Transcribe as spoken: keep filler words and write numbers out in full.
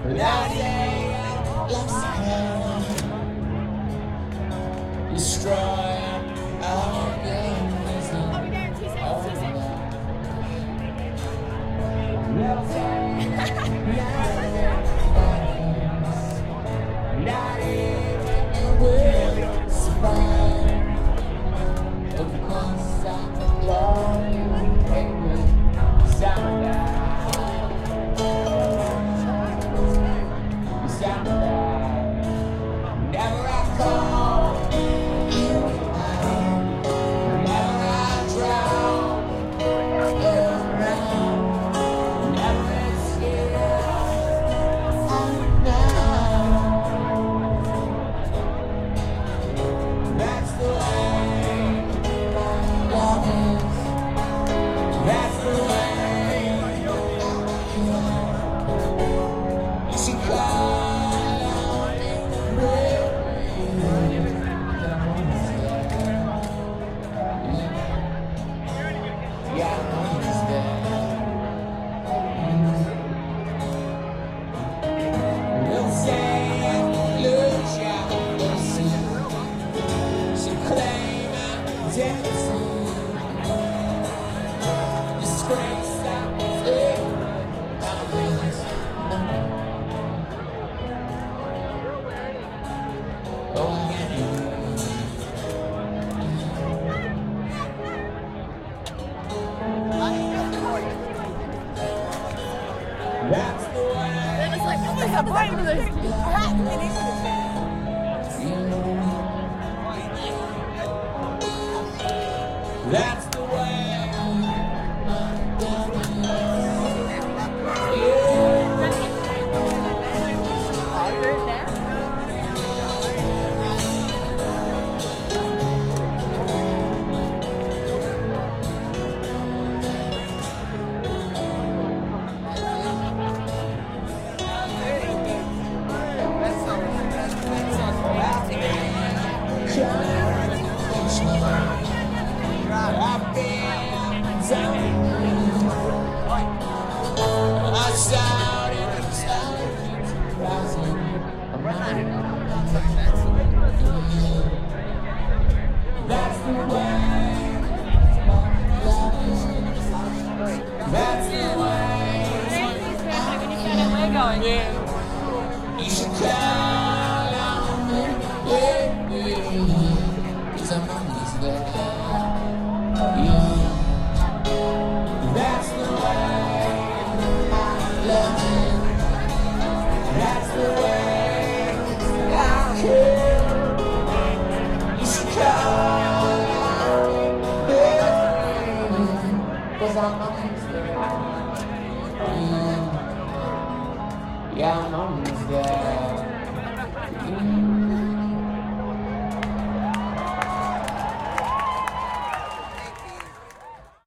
Nadie la sabe. Destroy our organism. Not even will survive. Of course I love you, baby. Someday, someday, never I call you out, never I drown you around, never escape. I know that's the way love is. That's the way you should call out and yeah, I understand. We'll say, look out, we'll see. She claim identity. Disgrace that was it. Oh, yeah. That's the way. It's like, oh my god, why are there That's the way. I've been down. I shouted and shouted, rising. That's the way. That's the way. Yeah. You should call on me, yeah. 'Cause I'm always there. Yeah. That's the way I love you. That's the way I care. You should call on me, 'cause I'm always there. Yeah, yeah, I'm always there. Mm.